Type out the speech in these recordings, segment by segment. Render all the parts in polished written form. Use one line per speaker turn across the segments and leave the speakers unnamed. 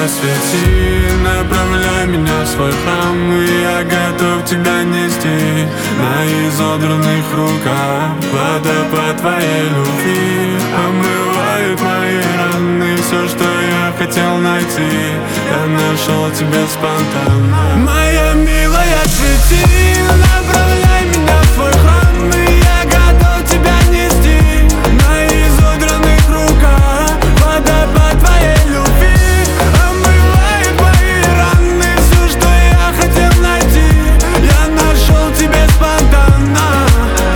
освети, направляй меня в свой храм, и я готов тебя нести на изодранных руках. Водопад твоей любви омывает мои раны. Все, что я хотел найти, я нашел тебя спонтанно. Моя милая, освети, направляй меня в свой храм, и я готов тебя нести на изодранных руках. Водопад твоей любви омывает мои раны. Все, что я хотел найти, я нашел тебя спонтанно.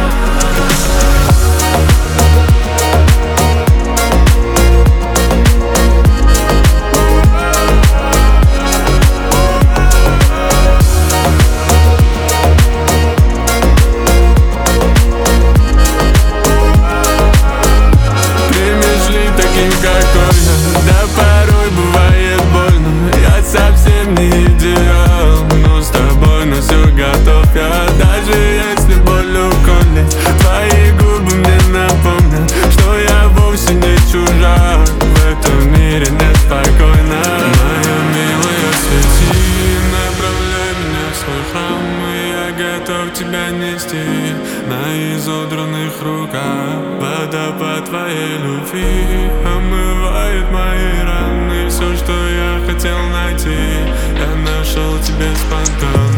Какой я, да порой бывает больно. Я совсем не идеал, но с тобой на все готов я. Даже если боль уколет, твои губы мне напомнят, что я вовсе не чужак. В этом мире неспокойно. Моя милая, свети, направляй меня в свой храм, и я готов тебя нести на изодранных руках. Водопад твоей любви омывает мои раны. Все, что я хотел найти, я нашел тебя спонтанно.